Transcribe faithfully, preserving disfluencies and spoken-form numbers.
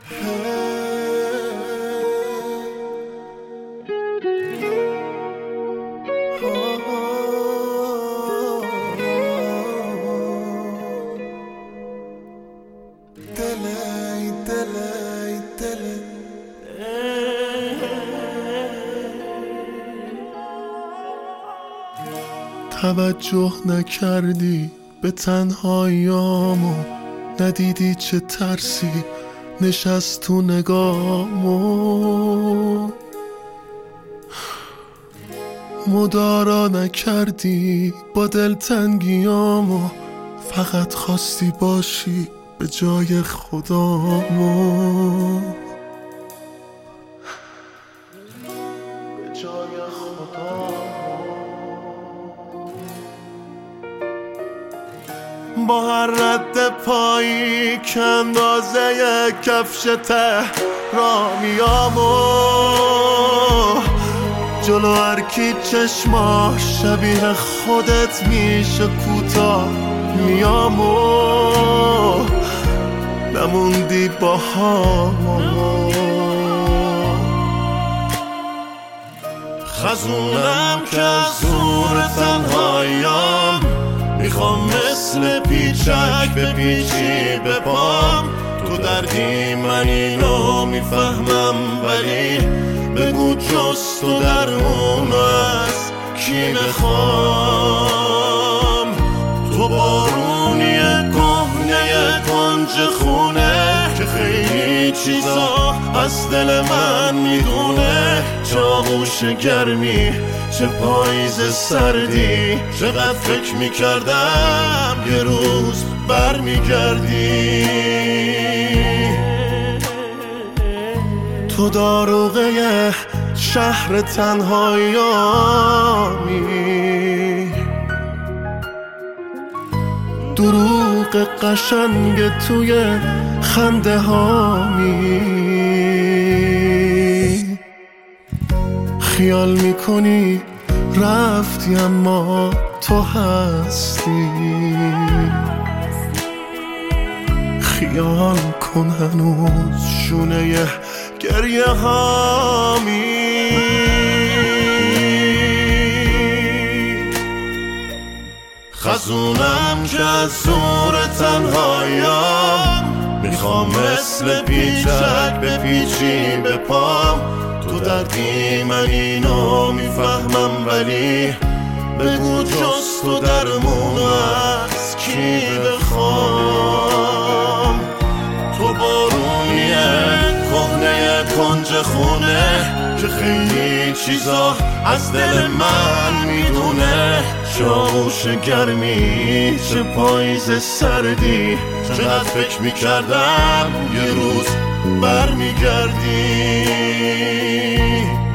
توجه نکردی به تنهاییامو، ندیدی چه ترسی نشست تو نگامو، مدارا نکردی با دلتنگیامو، فقط خواستی باشی به جای خدامو، به جای خدامو. با هر رد پایی که اندازه کفش تهرانیامو، جلو هر کی چشماش شبیه خودت میشه کوتاه میامو، نموندی با هم. خزونم که از زور تنهاییام، میخوام مثل پیچک به پیچی به پام، تو دردی من اینو میفهمم، ولی بگو جز تو درمون از کی بخوام. تو بارونی کهنه کنج خونه که خیلی چیزا از دل من میدونه، چه آغوش گرمی چه پاییز سردی، چقدر فکر میکردم یه روز برمیگردی. تو داروغه شهر تنهاییامی، دروغ قشنگ توی خنده هامی، خیال میکنی رفتی اما تو هستی، خیال کن هنوز شونه گریه هامی. خزونم که از زور تنهاییام، میخوام مثل پیچک به پیچی به پام، تو دردی من اینو میفهمم، ولی بگو جز تو درمون از کی بخوام. تو بارونیه کهنه کنج خونه که خیلی چیزا از دل من میدونه، چه آغوش گرمی چه پاییز سردی، چقدر فکر میکردم یه روز برمیگردی.